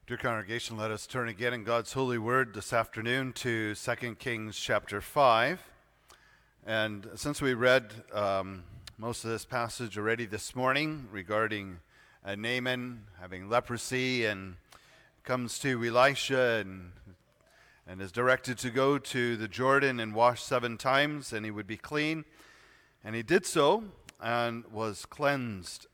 Dear congregation, let us turn again in God's holy word this afternoon to 2 Kings chapter 5. And since we read most of this passage already this morning regarding Naaman having leprosy and comes to Elisha and is directed to go to the Jordan and wash 7 times and he would be clean. And he did so and was cleansed.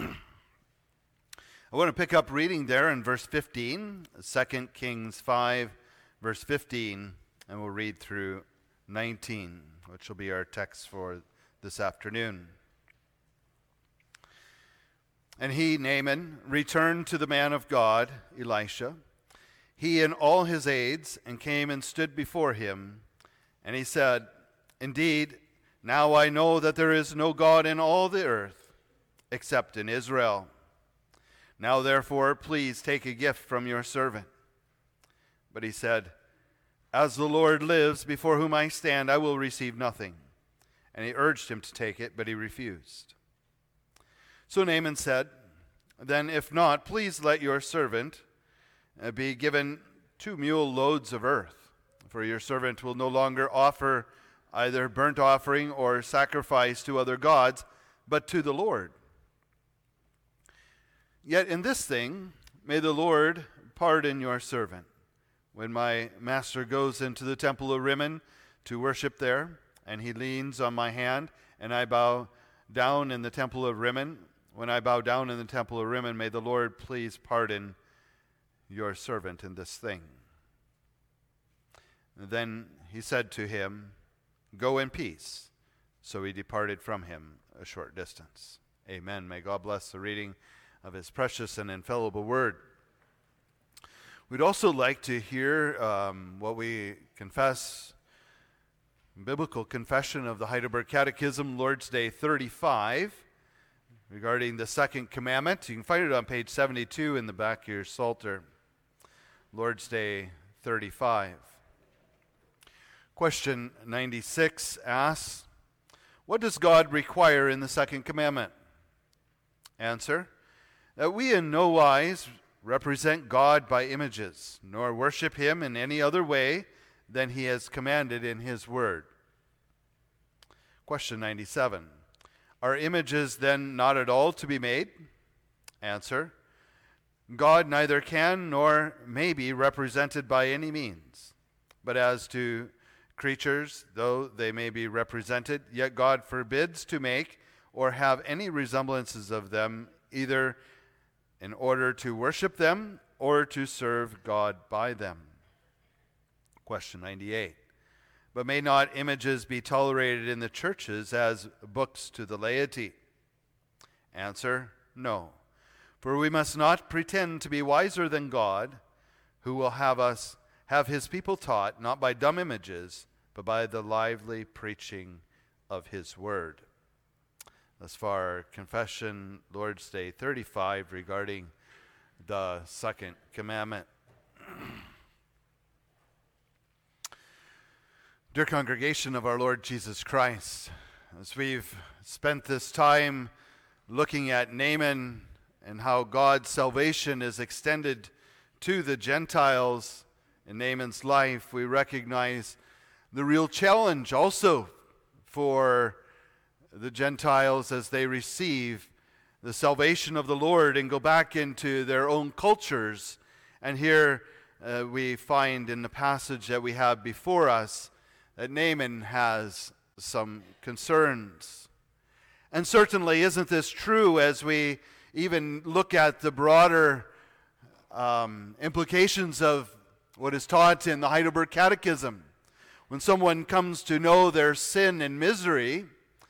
I want to pick up reading there in verse 15, 2 Kings 5, verse 15, and we'll read through 19, which will be our text for this afternoon. And he, Naaman, returned to the man of God, Elisha, he and all his aides, and came and stood before him. And he said, "Indeed, now I know that there is no God in all the earth except in Israel. Now, therefore, please take a gift from your servant." But he said, "As the Lord lives, before whom I stand, I will receive nothing." And he urged him to take it, but he refused. So Naaman said, "Then if not, please let your servant be given 2 mule loads of earth, for your servant will no longer offer either burnt offering or sacrifice to other gods, but to the Lord. Yet in this thing, may the Lord pardon your servant. When my master goes into the temple of Rimmon to worship there, and he leans on my hand, and I bow down in the temple of Rimmon, when I bow down in the temple of Rimmon, may the Lord please pardon your servant in this thing." Then he said to him, "Go in peace." So he departed from him a short distance. Amen. May God bless the reading of his precious and infallible word. We'd also like to hear what we confess, biblical confession of the Heidelberg Catechism, Lord's Day 35, regarding the second commandment. You can find it on page 72 in the back of your Psalter. Lord's Day 35. Question 96 asks, what does God require in the second commandment? Answer, that we in no wise represent God by images, nor worship him in any other way than he has commanded in his word. Question 97. Are images then not at all to be made? Answer, God neither can nor may be represented by any means. But as to creatures, though they may be represented, yet God forbids to make or have any resemblances of them, either in order to worship them or to serve God by them. Question 98. But may not images be tolerated in the churches as books to the laity? Answer, no. For we must not pretend to be wiser than God, who will have his people taught, not by dumb images, but by the lively preaching of his word. Thus far, confession, Lord's Day 35, regarding the second commandment. Dear congregation of our Lord Jesus Christ, as we've spent this time looking at Naaman and how God's salvation is extended to the Gentiles in Naaman's life, we recognize the real challenge also for the Gentiles as they receive the salvation of the Lord and go back into their own cultures. And here we find in the passage that we have before us that Naaman has some concerns. And certainly isn't this true as we even look at the broader implications of what is taught in the Heidelberg Catechism. When someone comes to know their sin and misery,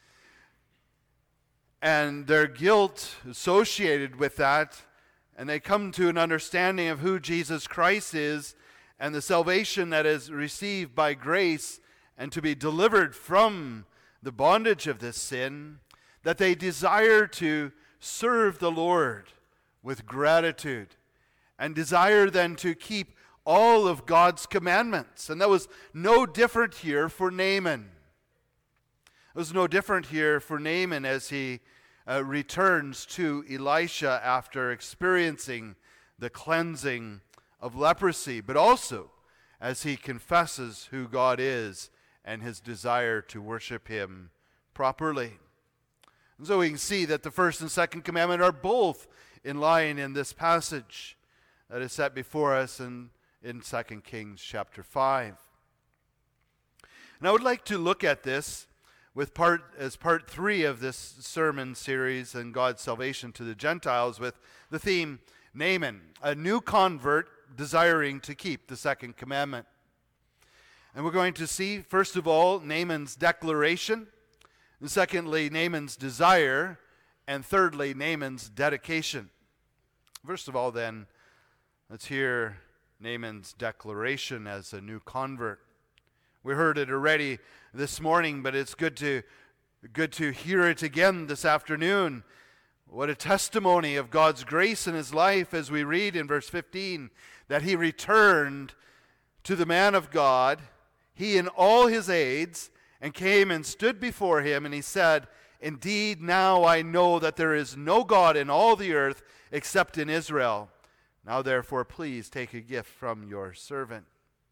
and their guilt associated with that, and they come to an understanding of who Jesus Christ is and the salvation that is received by grace and to be delivered from the bondage of this sin, that they desire to serve the Lord with gratitude and desire then to keep all of God's commandments. And that was no different here for Naaman. It was no different here for Naaman as he returns to Elisha after experiencing the cleansing of leprosy, but also as he confesses who God is and his desire to worship him properly. And so we can see that the first and second commandment are both in line in this passage that is set before us in 2 Kings chapter 5. And I would like to look at this as part 3 of this sermon series on God's salvation to the Gentiles, with the theme Naaman, a new convert desiring to keep the second commandment. And we're going to see, first of all, Naaman's declaration, and secondly, Naaman's desire, and thirdly, Naaman's dedication. First of all, then, let's hear Naaman's declaration as a new convert. We heard it already this morning, but it's good to hear it again this afternoon. What a testimony of God's grace in his life as we read in verse 15 that he returned to the man of God, he and all his aides, and came and stood before him, and he said, "Indeed, now I know that there is no God in all the earth except in Israel. Now therefore, please take a gift from your servant."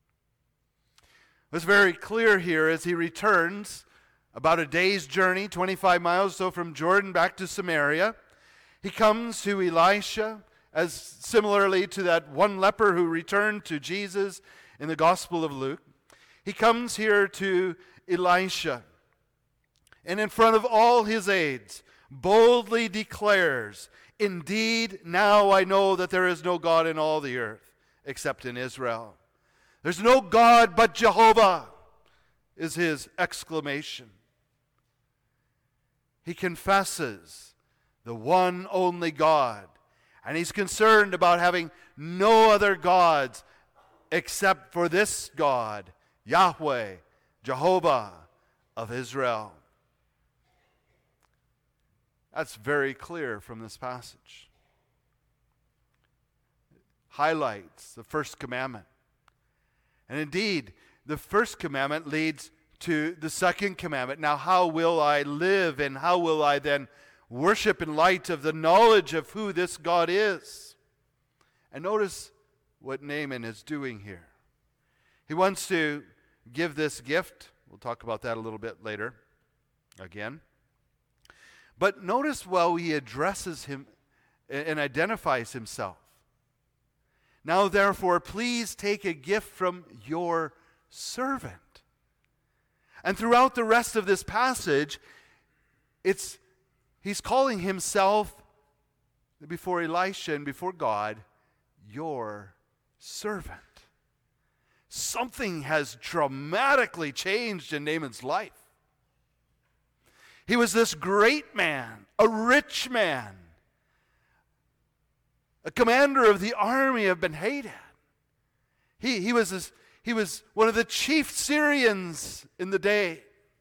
It's very clear here as he returns about a day's journey, 25 miles or so from Jordan back to Samaria. He comes to Elisha, as similarly to that one leper who returned to Jesus in the Gospel of Luke. He comes here to Elisha, and in front of all his aides, boldly declares, "Indeed, now I know that there is no God in all the earth except in Israel." There's no God but Jehovah, is his exclamation. He confesses the one only God, and he's concerned about having no other gods except for this God, Yahweh, Jehovah of Israel. That's very clear from this passage. Highlights the first commandment. And indeed, the first commandment leads to the second commandment. Now, how will I live, and how will I then worship in light of the knowledge of who this God is? And notice what Naaman is doing here. He wants to give this gift. We'll talk about that a little bit later again. But notice how he addresses him and identifies himself. "Now therefore, please take a gift from your servant." And throughout the rest of this passage, he's calling himself before Elisha and before God, your servant. Something has dramatically changed in Naaman's life. He was this great man, a rich man, a commander of the army of Ben-Hadad. He was one of the chief Syrians in the day.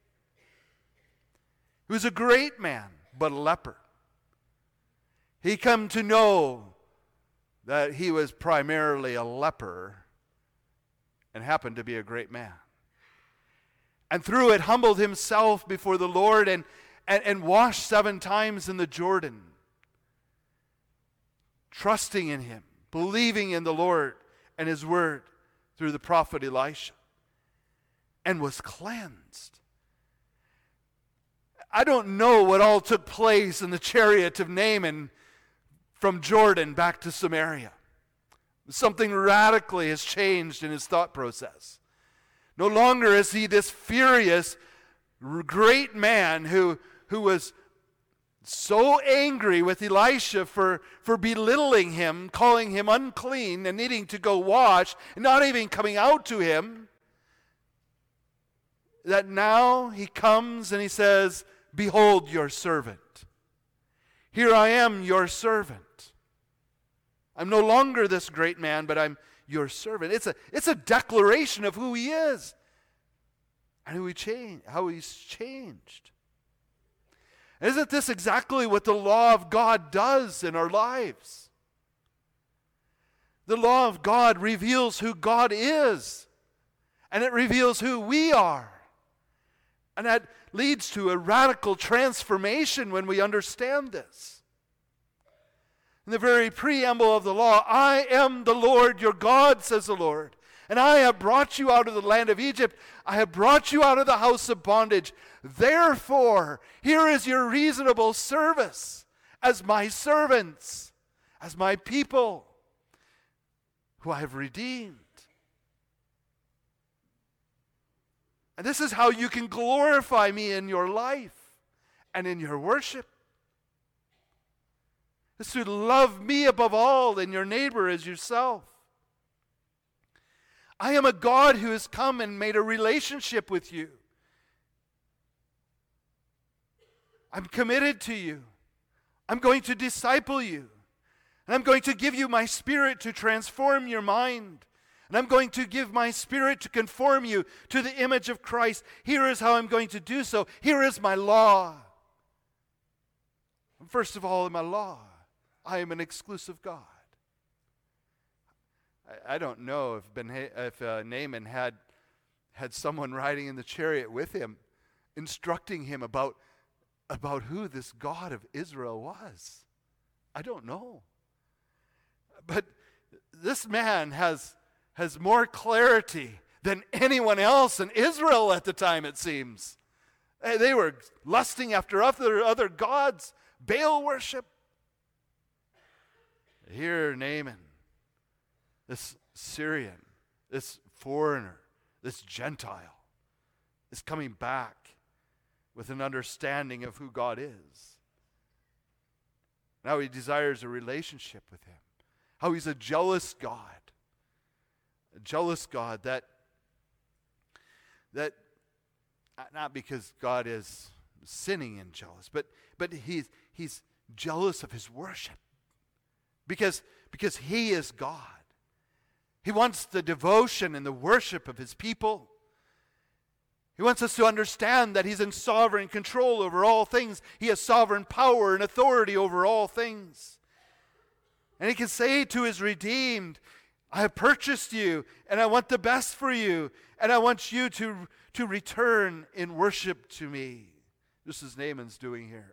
He was a great man, but a leper. He come to know that he was primarily a leper and happened to be a great man. And through it humbled himself before the Lord and washed 7 times in the Jordan, trusting in him, believing in the Lord and his word through the prophet Elisha, and was cleansed. I don't know what all took place in the chariot of Naaman from Jordan back to Samaria. Something radically has changed in his thought process. No longer is he this furious, great man who was so angry with Elisha for belittling him, calling him unclean and needing to go wash, and not even coming out to him, that now he comes and he says, "Behold your servant. Here I am, your servant. I'm no longer this great man, but I'm your servant." It's a declaration of who he is and how he's changed. Isn't this exactly what the law of God does in our lives? The law of God reveals who God is, and it reveals who we are. And that leads to a radical transformation when we understand this. In the very preamble of the law, I am the Lord your God, says the Lord. And I have brought you out of the land of Egypt. I have brought you out of the house of bondage. Therefore, here is your reasonable service as my servants, as my people, who I have redeemed. And this is how you can glorify me in your life and in your worship. Is to love me above all and your neighbor as yourself. I am a God who has come and made a relationship with you. I'm committed to you. I'm going to disciple you. And I'm going to give you my Spirit to transform your mind. And I'm going to give my Spirit to conform you to the image of Christ. Here is how I'm going to do so. Here is my law. First of all, in my law, I am an exclusive God. I don't know if Naaman had someone riding in the chariot with him, instructing him about who this God of Israel was. I don't know. But this man has more clarity than anyone else in Israel at the time, it seems. They were lusting after other gods, Baal worship. Here, Naaman, this Syrian, this foreigner, this Gentile, is coming back with an understanding of who God is. Now he desires a relationship with him. How he's a jealous God. A jealous God that not because God is sinning and jealous, but he's jealous of his worship. Because he is God. He wants the devotion and the worship of his people. He wants us to understand that he's in sovereign control over all things. He has sovereign power and authority over all things. And he can say to his redeemed, I have purchased you, and I want the best for you, and I want you to return in worship to me. This is Naaman's doing here.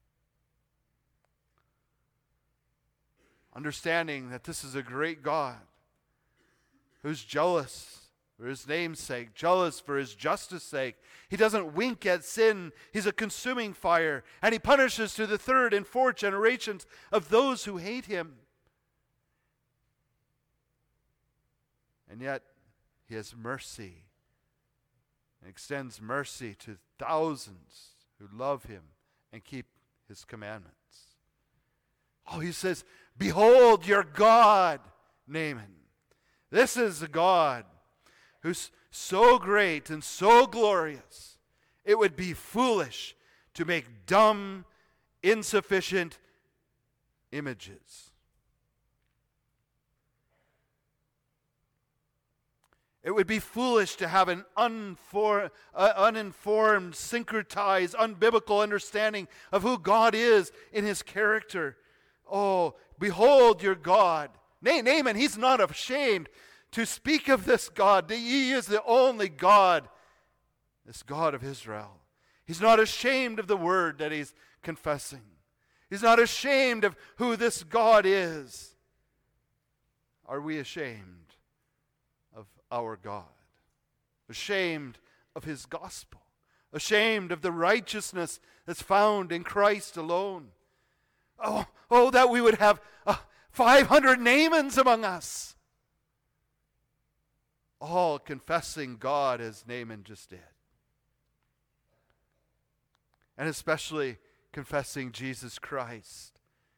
Understanding that this is a great God who's jealous for his name's sake, jealous for his justice sake. He doesn't wink at sin. He's a consuming fire, and he punishes to the third and fourth generations of those who hate him. And yet, he has mercy and extends mercy to thousands who love him and keep his commandments. Oh, he says, behold your God, Naaman. This is a God who's so great and so glorious, it would be foolish to make dumb, insufficient images. It would be foolish to have an uninformed, syncretized, unbiblical understanding of who God is in his character. Oh, behold your God. Naaman, he's not ashamed to speak of this God. He is the only God, this God of Israel. He's not ashamed of the word that he's confessing. He's not ashamed of who this God is. Are we ashamed of our God? Ashamed of his gospel? Ashamed of the righteousness that's found in Christ alone? Oh, that we would have 500 Naamans among us, all confessing God as Naaman just did. And especially confessing Jesus Christ.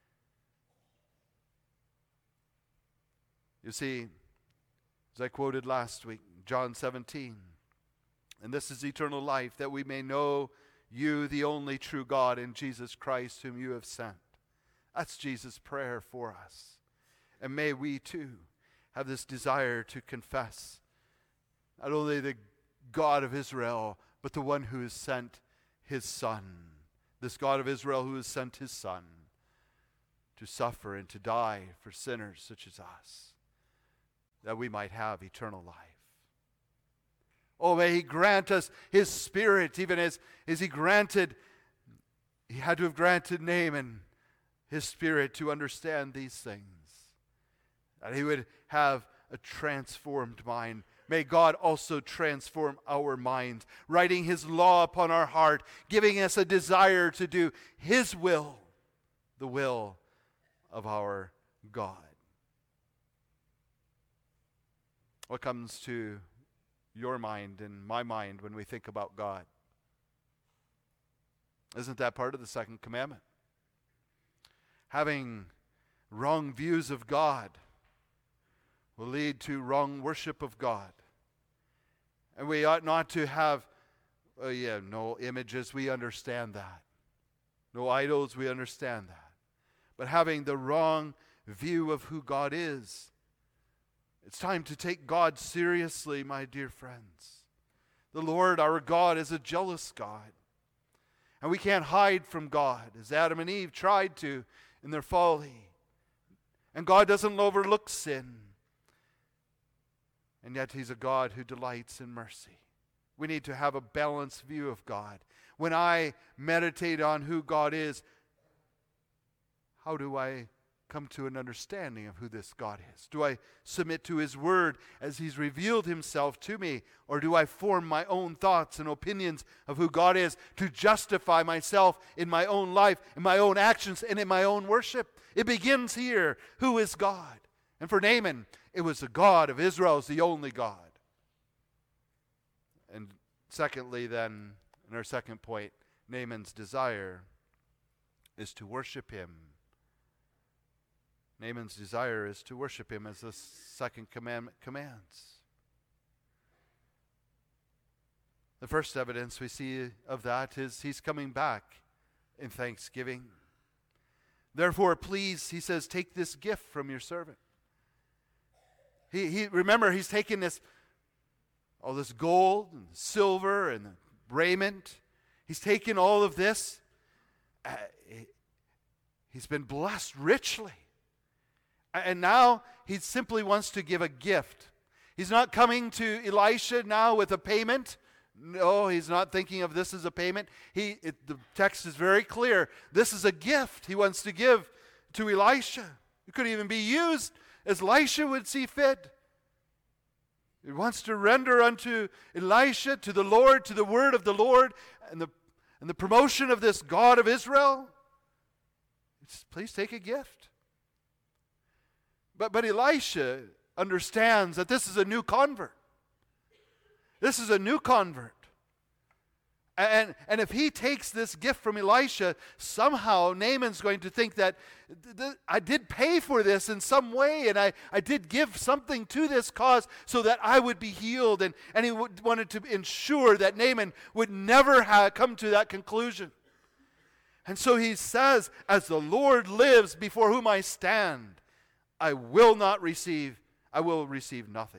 You see, as I quoted last week, John 17, and this is eternal life, that we may know you, the only true God, and Jesus Christ, whom you have sent. That's Jesus' prayer for us. And may we too have this desire to confess not only the God of Israel, but the one who has sent his Son. This God of Israel who has sent his Son to suffer and to die for sinners such as us, that we might have eternal life. Oh, may he grant us his Spirit, even as he had to have granted Naaman His Spirit to understand these things, that he would have a transformed mind. May God also transform our minds, writing His law upon our heart, giving us a desire to do His will, the will of our God. What comes to your mind and my mind when we think about God? Isn't that part of the second commandment? Having wrong views of God will lead to wrong worship of God. And we ought not to have, no images, we understand that. No idols, we understand that. But having the wrong view of who God is, it's time to take God seriously, my dear friends. The Lord our God is a jealous God. And we can't hide from God, as Adam and Eve tried to in their folly. And God doesn't overlook sin. And yet He's a God who delights in mercy. We need to have a balanced view of God. When I meditate on who God is, how do I come to an understanding of who this God is? Do I submit to His Word as He's revealed Himself to me? Or do I form my own thoughts and opinions of who God is to justify myself in my own life, in my own actions, and in my own worship? It begins here. Who is God? And for Naaman, it was the God of Israel, is the only God. And secondly then, in our second point, Naaman's desire is to worship him. Naaman's desire is to worship him, as the second commandment commands. The first evidence we see of that is he's coming back in thanksgiving. Therefore, please, he says, take this gift from your servant. Remember, he's taken all this gold and silver and raiment. He's taken all of this. He's been blessed richly. And now he simply wants to give a gift. He's not coming to Elisha now with a payment. No, he's not thinking of this as a payment. The text is very clear. This is a gift he wants to give to Elisha. It could even be used as Elisha would see fit. He wants to render unto Elisha, to the Lord, to the word of the Lord, and the promotion of this God of Israel. Please take a gift. But Elisha understands that this is a new convert. This is a new convert. And if he takes this gift from Elisha, somehow Naaman's going to think that I did pay for this in some way, and I did give something to this cause so that I would be healed. And he wanted to ensure that Naaman would never come to that conclusion. And so he says, as the Lord lives before whom I stand, I will receive nothing.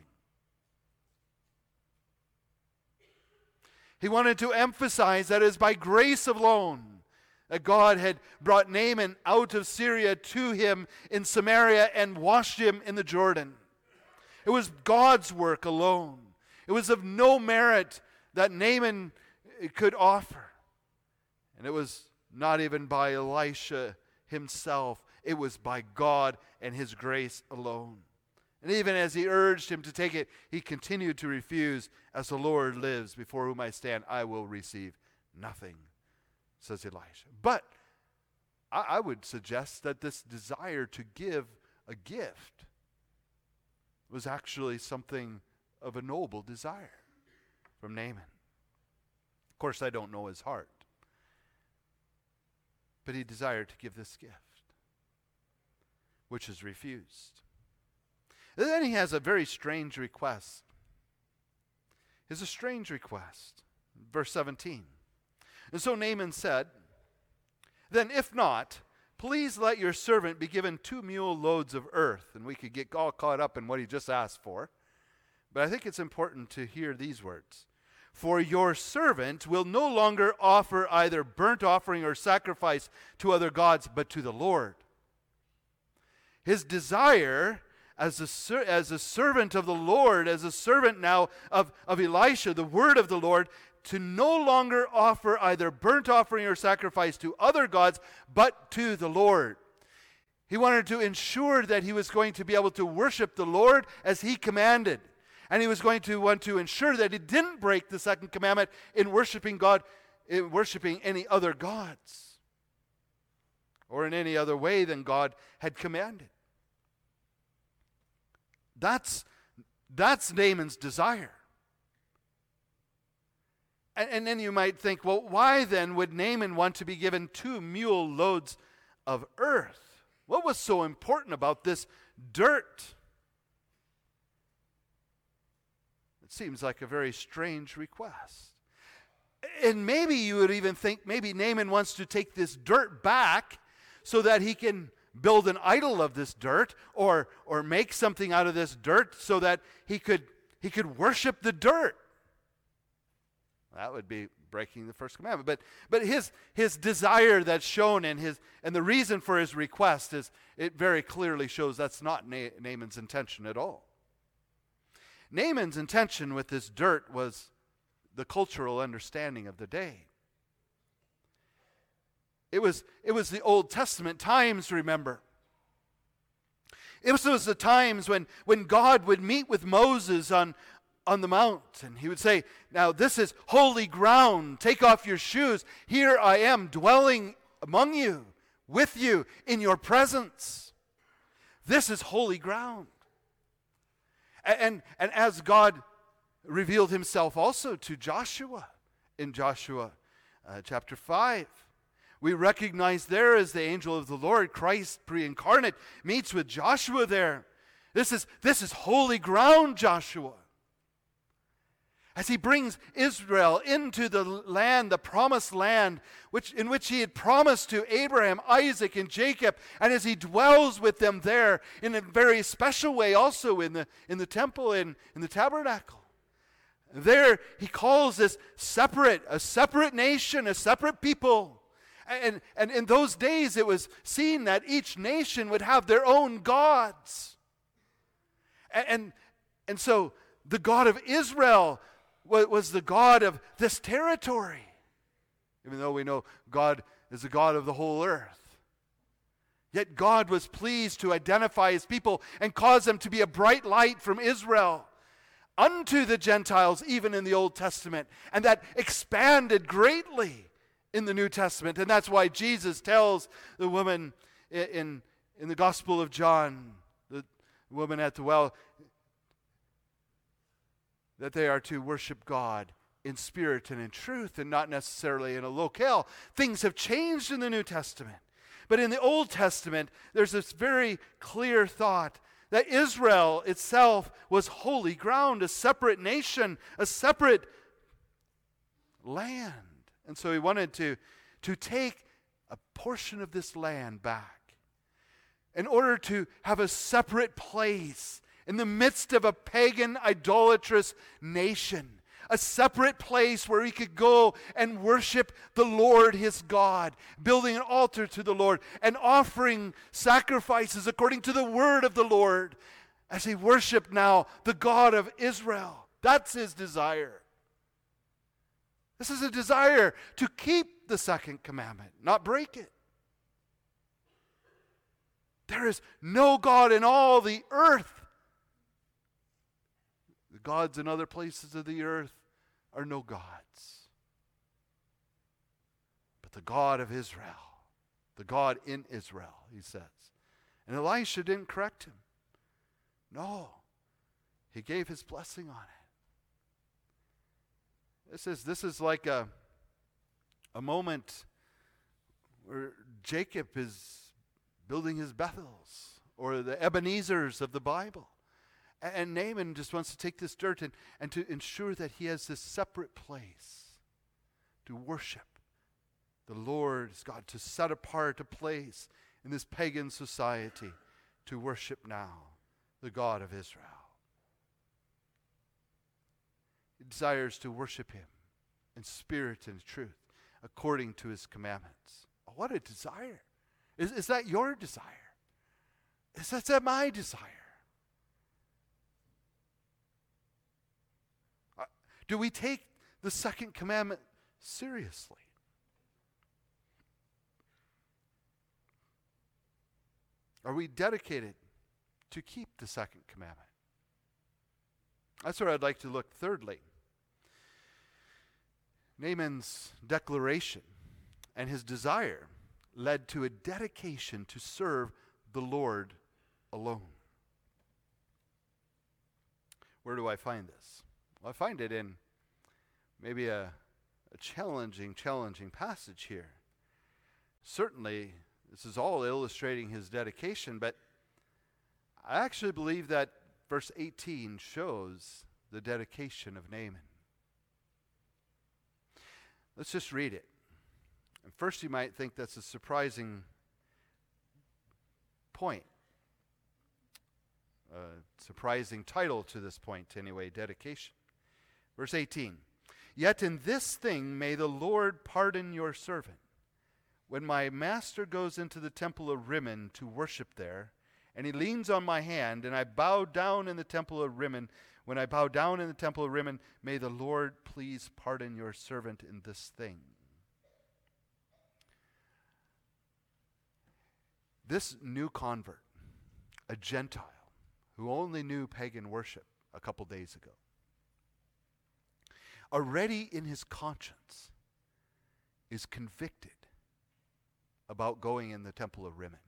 He wanted to emphasize that it is by grace alone that God had brought Naaman out of Syria to him in Samaria and washed him in the Jordan. It was God's work alone. It was of no merit that Naaman could offer. And it was not even by Elisha himself. It was by God and His grace alone. And even as he urged him to take it, he continued to refuse. As the Lord lives before whom I stand, I will receive nothing, says Elisha. But I would suggest that this desire to give a gift was actually something of a noble desire from Naaman. Of course, I don't know his heart. But he desired to give this gift, which is refused. And then he has a very strange request. It's a strange request. Verse 17. And so Naaman said, then if not, please let your servant be given 2 mule loads of earth. And we could get all caught up in what he just asked for. But I think it's important to hear these words. For your servant will no longer offer either burnt offering or sacrifice to other gods, but to the Lord. His desire as a servant of the Lord, as a servant now of Elisha, the word of the Lord, to no longer offer either burnt offering or sacrifice to other gods, but to the Lord. He wanted to ensure that he was going to be able to worship the Lord as he commanded. And he was going to want to ensure that he didn't break the second commandment in worshiping God, in worshiping any other gods, or in any other way than God had commanded. That's Naaman's desire. And then you might think, well, why then would Naaman want to be given 2 mule loads of earth? What was so important about this dirt? It seems like a very strange request. And maybe you would even think maybe Naaman wants to take this dirt back so that he can build an idol of this dirt, or make something out of this dirt so that he could worship the dirt. That would be breaking the first commandment. But his desire that's shown in and the reason for his request it very clearly shows that's not Naaman's intention at all. Naaman's intention with this dirt was the cultural understanding of the day. It was the Old Testament times, remember. It was the times when God would meet with Moses on the mount, and he would say, now this is holy ground. Take off your shoes. Here I am dwelling among you, with you, in your presence. This is holy ground. And as God revealed himself also to Joshua in Joshua chapter 5, we recognize there as the angel of the Lord, Christ pre-incarnate, meets with Joshua there. This is holy ground, Joshua. As he brings Israel into the land, the promised land, in which he had promised to Abraham, Isaac, and Jacob, and as he dwells with them there in a very special way also in the temple, in the tabernacle. There he calls this a separate nation, a separate people. And in those days it was seen that each nation would have their own gods. And so the God of Israel was the God of this territory, even though we know God is the God of the whole earth. Yet God was pleased to identify his people and cause them to be a bright light from Israel unto the Gentiles, even in the Old Testament. And that expanded greatly in the New Testament. And that's why Jesus tells the woman in the Gospel of John, the woman at the well, that they are to worship God in spirit and in truth, and not necessarily in a locale. Things have changed in the New Testament. But in the Old Testament, there's this very clear thought that Israel itself was holy ground, a separate nation, a separate land. And so he wanted to take a portion of this land back in order to have a separate place in the midst of a pagan, idolatrous nation, a separate place where he could go and worship the Lord his God, building an altar to the Lord and offering sacrifices according to the word of the Lord as he worshiped now the God of Israel. That's his desire. This is a desire to keep the second commandment, not break it. There is no God in all the earth. The gods in other places of the earth are no gods. But the God of Israel, the God in Israel, he says. And Elisha didn't correct him. No. He gave his blessing on it. This is like a moment where Jacob is building his Bethels, or the Ebenezers of the Bible. And Naaman just wants to take this dirt and to ensure that he has this separate place to worship the Lord as God, to set apart a place in this pagan society to worship now the God of Israel. He desires to worship him in spirit and truth according to his commandments. Oh, what a desire. Is that your desire? Is that my desire? Do we take the second commandment seriously? Are we dedicated to keep the second commandment? That's where I'd like to look thirdly. Naaman's declaration and his desire led to a dedication to serve the Lord alone. Where do I find this? Well, I find it in maybe a challenging passage here. Certainly, this is all illustrating his dedication, but I actually believe that verse 18 shows the dedication of Naaman. Let's just read it. And first you might think that's a surprising point. Surprising title to this point anyway, dedication. Verse 18. Yet in this thing may the Lord pardon your servant. When my master goes into the temple of Rimmon to worship there, and he leans on my hand, and I bow down in the temple of Rimmon, when I bow down in the temple of Rimmon, may the Lord please pardon your servant in this thing. This new convert, a Gentile, who only knew pagan worship a couple days ago, already in his conscience is convicted about going in the temple of Rimmon.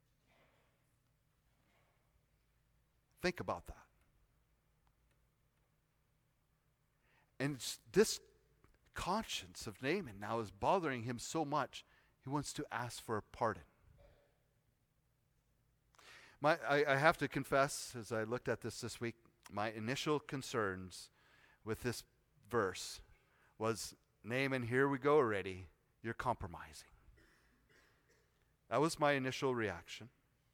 Think about that. And this conscience of Naaman now is bothering him so much, he wants to ask for a pardon. I have to confess, as I looked at this week, my initial concerns with this verse was, Naaman, here we go already. You're compromising. That was my initial reaction.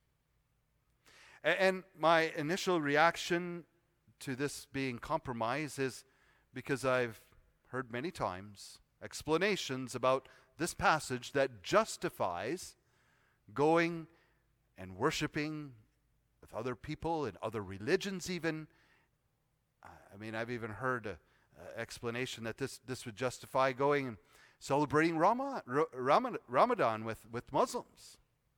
And my initial reaction to this being compromise is because I've heard many times explanations about this passage that justifies going and worshiping with other people and other religions even. I mean, I've even heard an explanation that this would justify going and celebrating Ramadan with Muslims.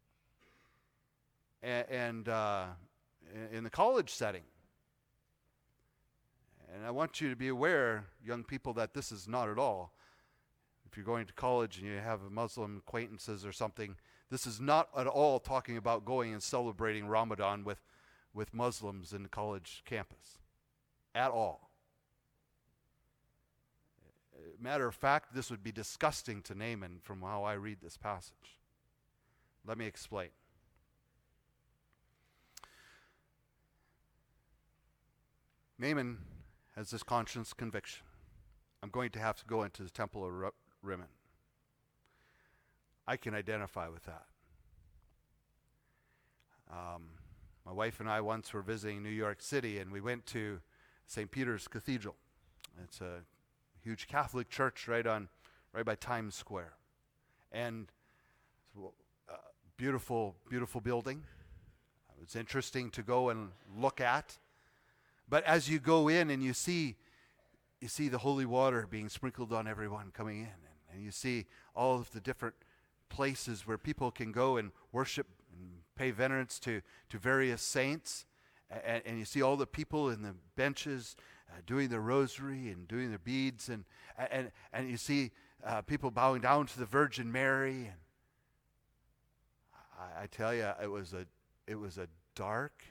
And in the college setting. And I want you to be aware, young people, that this is not at all. If you're going to college and you have Muslim acquaintances or something, this is not at all talking about going and celebrating Ramadan with Muslims in the college campus. At all. Matter of fact, this would be disgusting to Naaman from how I read this passage. Let me explain. Naaman has this conscience conviction. I'm going to have to go into the temple of Rimmon. I can identify with that. My wife and I once were visiting New York City, and we went to St. Peter's Cathedral. It's a huge Catholic church right by Times Square. And beautiful, beautiful building. It was interesting to go and look at. But as you go in and you see the holy water being sprinkled on everyone coming in, and you see all of the different places where people can go and worship and pay venerance to various saints, and you see all the people in the benches doing their rosary and doing their beads, and you see people bowing down to the Virgin Mary, and I tell you, it was a dark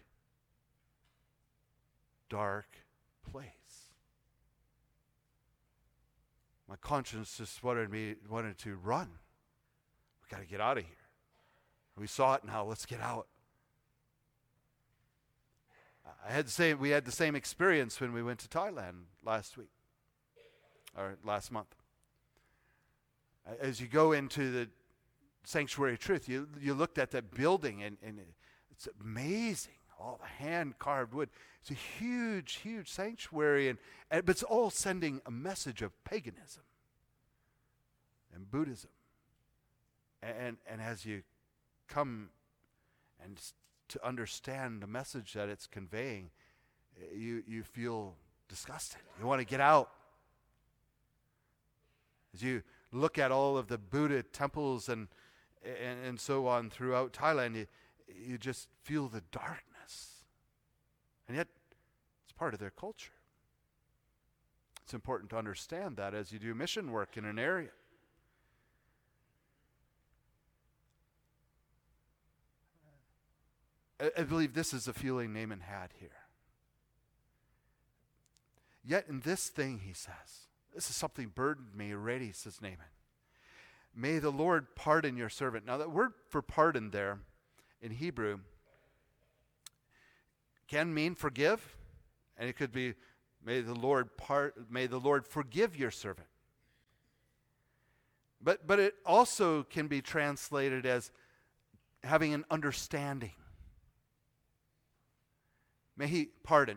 place. My conscience just wanted to run. We got to get out of here. We saw it now. Let's get out. We had the same experience when we went to Thailand last month. As you go into the Sanctuary of Truth, you looked at that building, and it's amazing. All the hand-carved wood. It's a huge, huge sanctuary, but it's all sending a message of paganism and Buddhism. And as you come and to understand the message that it's conveying, you feel disgusted. You want to get out. As you look at all of the Buddha temples and so on throughout Thailand, you just feel the darkness. And yet, it's part of their culture. It's important to understand that as you do mission work in an area. I believe this is the feeling Naaman had here. Yet in this thing, he says, this is something burdened me already, says Naaman. May the Lord pardon your servant. Now that word for pardon there in Hebrew can mean forgive, and it could be may the Lord forgive your servant. But it also can be translated as having an understanding. May he pardon.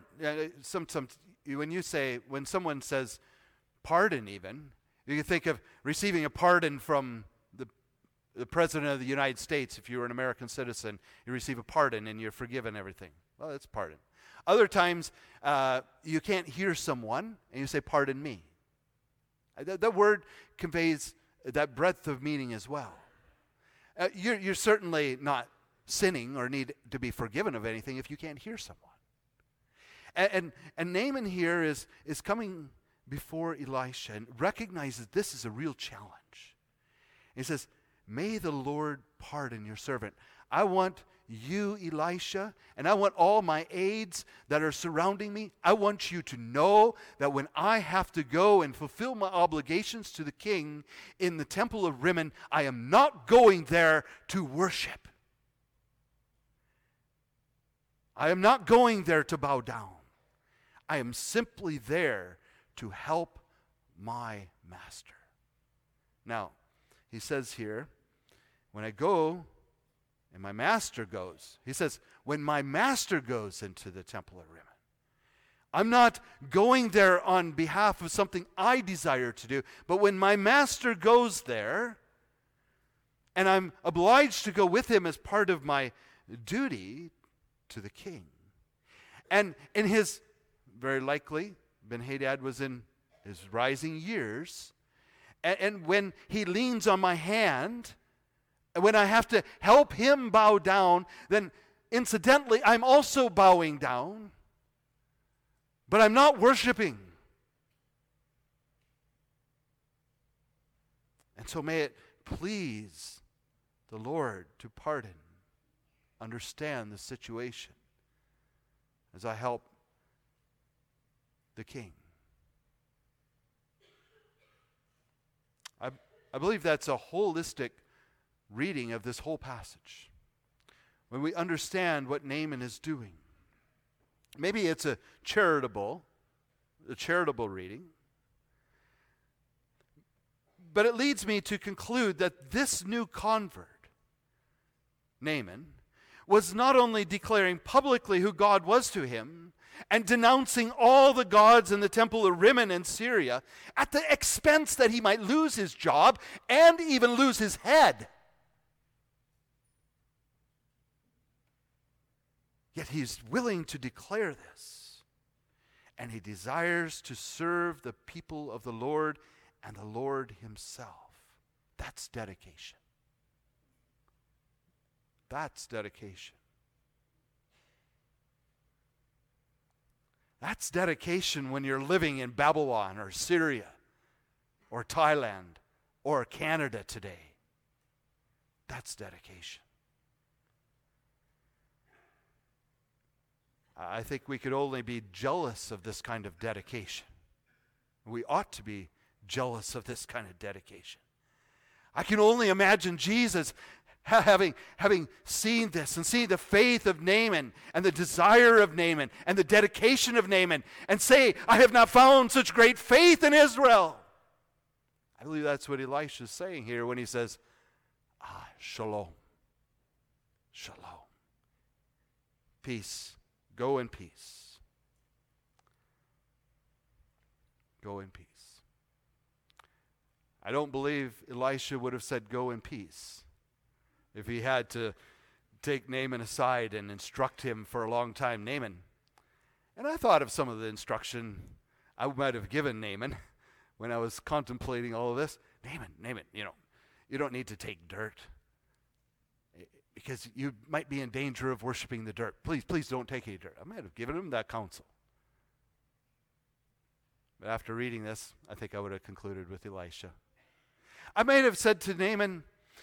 When someone says pardon even, you can think of receiving a pardon from the President of the United States. If you were an American citizen, you receive a pardon and you're forgiven everything. Well, that's pardon. Other times, you can't hear someone and you say, pardon me. That word conveys that breadth of meaning as well. You're certainly not sinning or need to be forgiven of anything if you can't hear someone. And Naaman here is coming before Elisha and recognizes this is a real challenge. He says, may the Lord pardon your servant. I want you, Elisha, and I want all my aides that are surrounding me, I want you to know that when I have to go and fulfill my obligations to the king in the temple of Rimmon, I am not going there to worship. I am not going there to bow down. I am simply there to help my master. Now, he says here, when I go and my master goes, he says, when my master goes into the temple of Rimmon, I'm not going there on behalf of something I desire to do, but when my master goes there, and I'm obliged to go with him as part of my duty to the king. And in his, very likely, Ben-Hadad was in his rising years, and when he leans on my hand, when I have to help him bow down, then incidentally, I'm also bowing down, but I'm not worshiping. And so may it please the Lord to pardon, understand the situation as I help the king. I believe that's a holistic reading of this whole passage. When we understand what Naaman is doing. Maybe it's a charitable reading. But it leads me to conclude that this new convert, Naaman, was not only declaring publicly who God was to him and denouncing all the gods in the temple of Rimmon in Syria at the expense that he might lose his job and even lose his head. Yet he's willing to declare this. And he desires to serve the people of the Lord and the Lord himself. That's dedication. That's dedication. That's dedication when you're living in Babylon or Syria or Thailand or Canada today. That's dedication. I think we could only be jealous of this kind of dedication. We ought to be jealous of this kind of dedication. I can only imagine Jesus having seen this and seen the faith of Naaman and the desire of Naaman and the dedication of Naaman and say, I have not found such great faith in Israel. I believe that's what Elisha is saying here when he says, shalom. Shalom. Peace. Go in peace. Go in peace. I don't believe Elisha would have said go in peace if he had to take Naaman aside and instruct him for a long time. Naaman. And I thought of some of the instruction I might have given Naaman when I was contemplating all of this. Naaman, you don't need to take dirt. because you might be in danger of worshiping the dirt. Please don't take any dirt. I might have given him that counsel. But after reading this, I think I would have concluded with Elisha. I might have said to Naaman,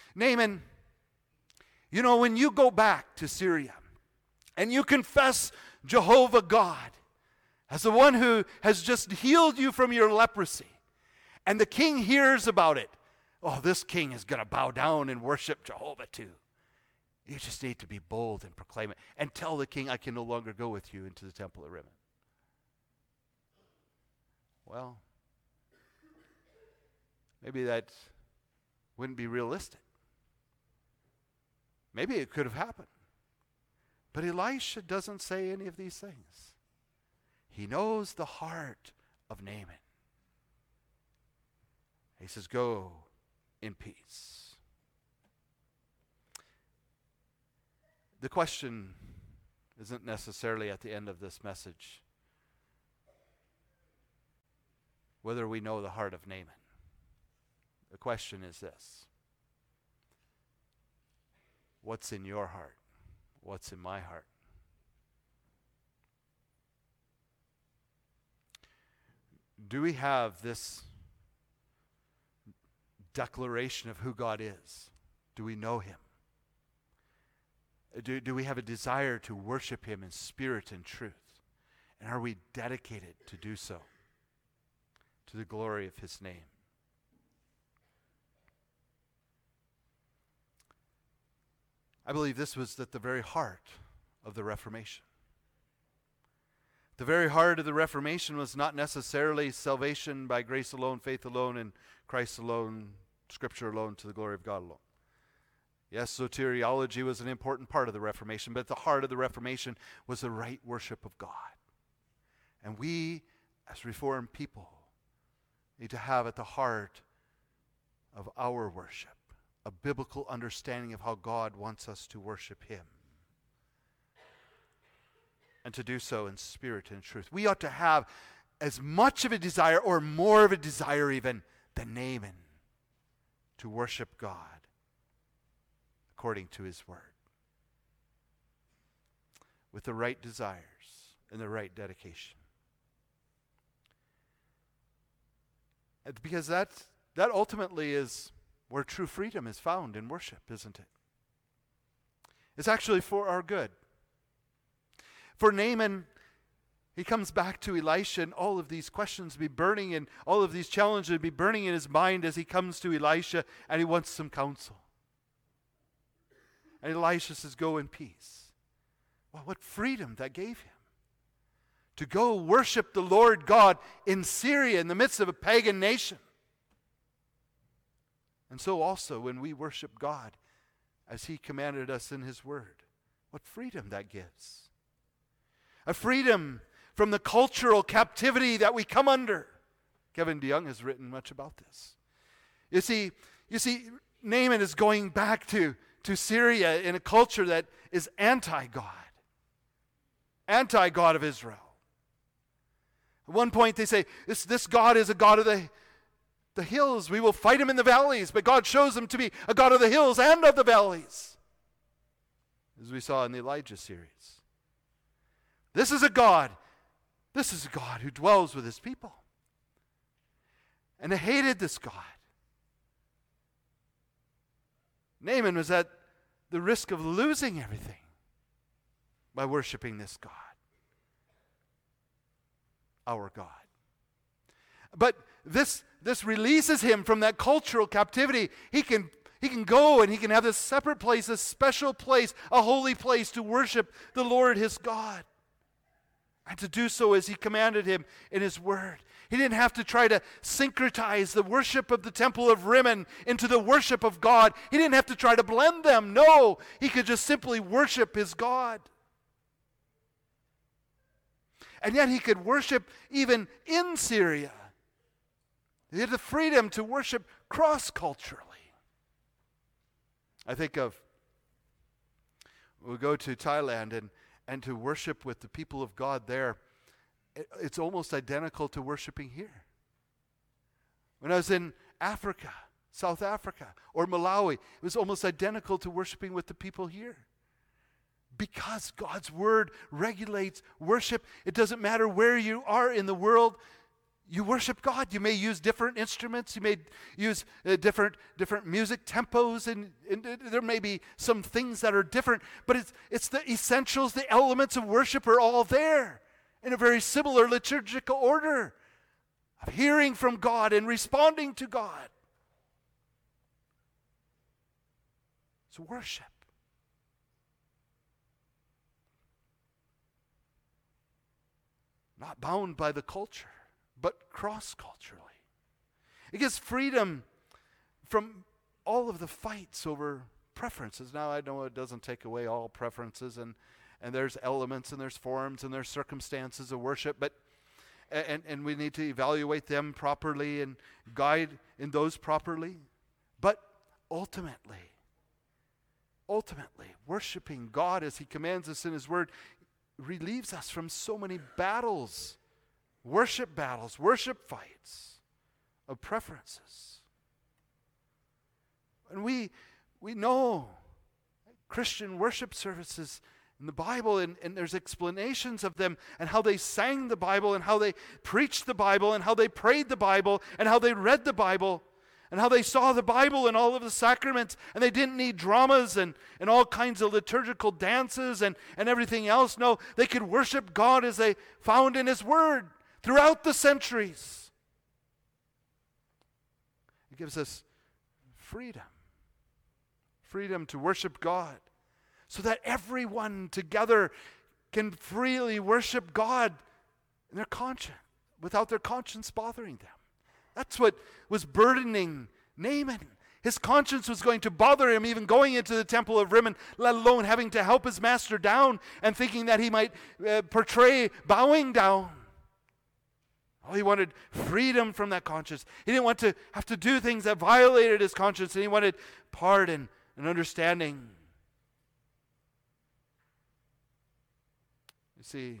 you know, when you go back to Syria and you confess Jehovah God as the one who has just healed you from your leprosy, and the king hears about it, oh, this king is going to bow down and worship Jehovah too. You just need to be bold and proclaim it and tell the king, I can no longer go with you into the temple of Rimmon. Well, maybe that wouldn't be realistic. Maybe it could have happened. But Elisha doesn't say any of these things. He knows the heart of Naaman. He says, go in peace. The question isn't necessarily at the end of this message whether we know the heart of Naaman. The question is this: what's in your heart? What's in my heart? Do we have this declaration of who God is? Do we know him? Do we have a desire to worship him in spirit and truth? And are we dedicated to do so to the glory of his name? I believe this was at the very heart of the Reformation. The very heart of the Reformation was not necessarily salvation by grace alone, faith alone, and Christ alone, Scripture alone, to the glory of God alone. Yes, soteriology was an important part of the Reformation, but at the heart of the Reformation was the right worship of God. And we, as Reformed people, need to have at the heart of our worship a biblical understanding of how God wants us to worship him, and to do so in spirit and truth. We ought to have as much of a desire, or more of a desire even, than Naaman, to worship God according to his word, with the right desires and the right dedication. Because that ultimately is where true freedom is found in worship, isn't it? It's actually for our good. For Naaman, he comes back to Elisha, and all of these questions be burning, and all of these challenges be burning in his mind as he comes to Elisha, and he wants some counsel. And Elisha says, go in peace. Well, what freedom that gave him to go worship the Lord God in Syria, in the midst of a pagan nation. And so also when we worship God as he commanded us in his word, what freedom that gives. A freedom from the cultural captivity that we come under. Kevin DeYoung has written much about this. You see, Naaman is going back to Syria in a culture that is anti-God of Israel. At one point they say, this God is a God of the hills. We will fight him in the valleys, but God shows him to be a God of the hills and of the valleys, as we saw in the Elijah series. This is a God who dwells with his people. And they hated this God. Naaman was at the risk of losing everything by worshiping this God, our God. But this releases him from that cultural captivity. He can go and he can have this separate place, a special place, a holy place to worship the Lord his God. And to do so as he commanded him in his word. He didn't have to try to syncretize the worship of the temple of Rimmon into the worship of God. He didn't have to try to blend them. No, he could just simply worship his God. And yet he could worship even in Syria. He had the freedom to worship cross-culturally. I think of, we'll go to Thailand and to worship with the people of God there. It's almost identical to worshiping here. When I was in Africa, South Africa or Malawi. It was almost identical to worshiping with the people here. Because God's word regulates worship, it doesn't matter where you are in the world, you worship God. You may use different instruments, you may use different music tempos, and there may be some things that are different, but it's the essentials, the elements of worship are all there in a very similar liturgical order of hearing from God and responding to God. It's worship. Not bound by the culture, but cross-culturally. It gives freedom from all of the fights over preferences. Now, I know it doesn't take away all preferences, and there's elements and there's forms and there's circumstances of worship, but and we need to evaluate them properly and guide in those properly. But ultimately, worshiping God as He commands us in His Word relieves us from so many battles, worship fights of preferences. And we know Christian worship services in the Bible, and there's explanations of them, and how they sang the Bible, and how they preached the Bible, and how they prayed the Bible, and how they read the Bible, and how they saw the Bible and all of the sacraments, and they didn't need dramas and all kinds of liturgical dances and everything else. No, they could worship God as they found in His Word throughout the centuries. It gives us freedom to worship God, so that everyone together can freely worship God in their conscience, without their conscience bothering them. That's what was burdening Naaman. His conscience was going to bother him even going into the temple of Rimmon, let alone having to help his master down and thinking that he might portray bowing down. Oh, he wanted freedom from that conscience. He didn't want to have to do things that violated his conscience, and he wanted pardon and understanding. You see,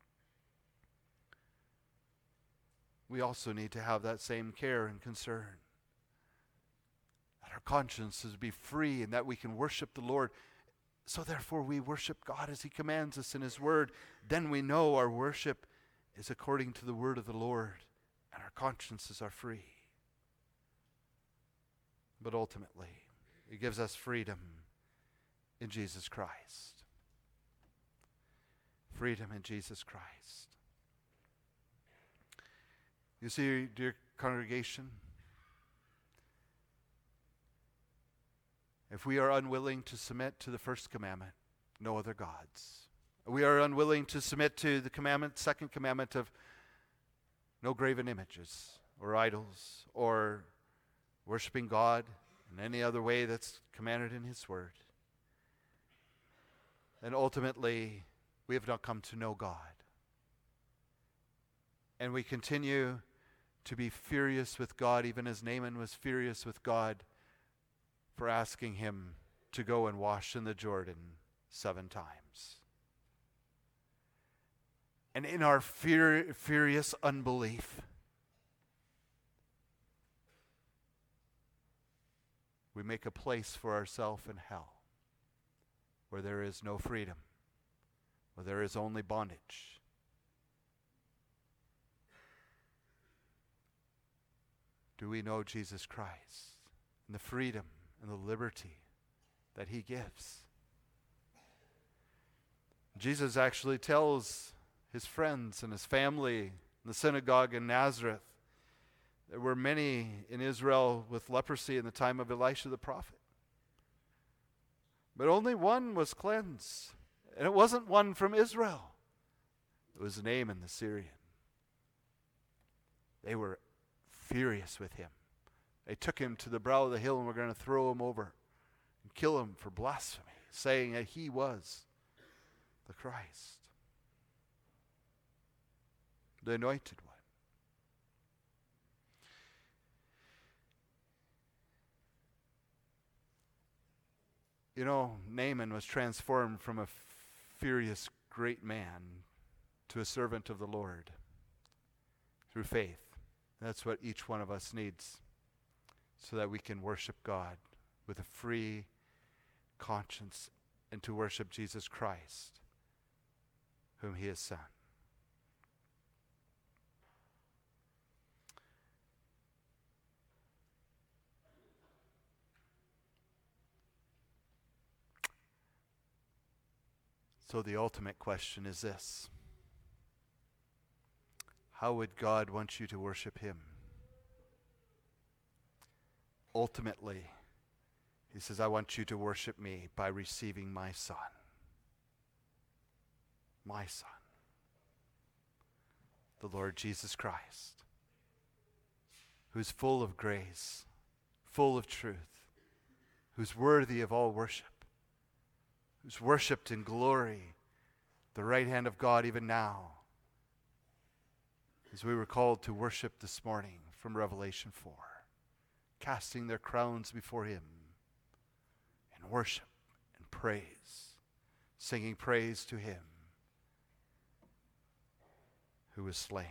we also need to have that same care and concern, that our consciences be free and that we can worship the Lord. So therefore we worship God as He commands us in His Word. Then we know our worship is according to the word of the Lord, and our consciences are free. But ultimately, it gives us freedom in Jesus Christ. Freedom in Jesus Christ. You see, dear congregation, if we are unwilling to submit to the first commandment, no other gods. We are unwilling to submit to the second commandment of no graven images or idols or worshiping God in any other way that's commanded in His Word. And ultimately, we have not come to know God. And we continue to be furious with God, even as Naaman was furious with God for asking him to go and wash in the Jordan 7 times. And in our furious unbelief, we make a place for ourselves in hell, where there is no freedom, where there is only bondage. Do we know Jesus Christ and the freedom and the liberty that He gives? Jesus actually tells His friends and His family in the synagogue in Nazareth, there were many in Israel with leprosy in the time of Elisha the prophet. But only one was cleansed. And it wasn't one from Israel. It was Naaman the Syrian. They were furious with him. They took him to the brow of the hill and were going to throw him over and kill him for blasphemy, saying that he was the Christ, the anointed one. You know, Naaman was transformed from a furious great man to a servant of the Lord through faith. That's what each one of us needs. so that we can worship God with a free conscience and to worship Jesus Christ, whom he has sent. So the ultimate question is this: how would God want you to worship him? Ultimately, he says, I want you to worship me by receiving my Son. My Son. The Lord Jesus Christ, who's full of grace, full of truth, who's worthy of all worship, who's worshipped in glory, the right hand of God even now, as we were called to worship this morning from Revelation 4, casting their crowns before him in worship and praise, singing praise to him who was slain.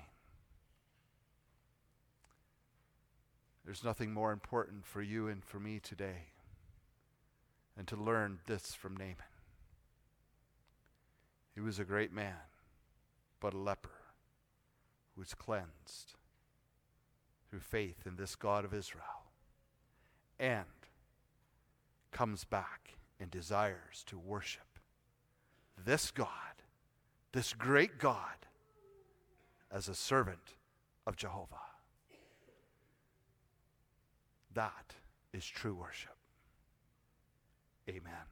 There's nothing more important for you and for me today than to learn this from Naaman. He was a great man, but a leper who was cleansed through faith in this God of Israel, and comes back and desires to worship this God, this great God, as a servant of Jehovah. That is true worship. Amen.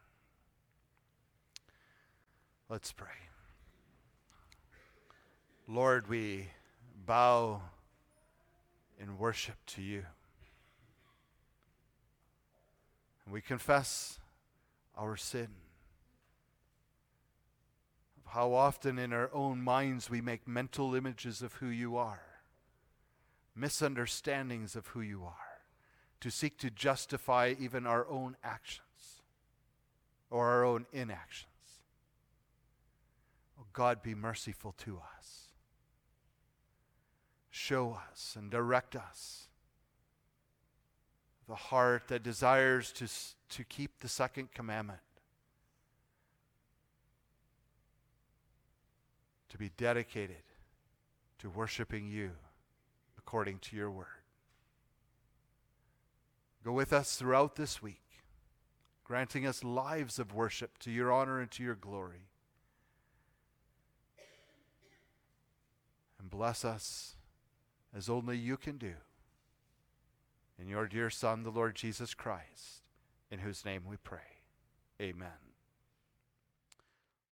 Let's pray. Lord, we bow in worship to you. And we confess our sin, of how often in our own minds we make mental images of who you are, misunderstandings of who you are, to seek to justify even our own actions or our own inactions. Oh God, be merciful to us. Show us and direct us the heart that desires to keep the second commandment, to be dedicated to worshiping you according to your word. Go with us throughout this week, granting us lives of worship to your honor and to your glory. And bless us as only you can do. In your dear Son, the Lord Jesus Christ, in whose name we pray. Amen.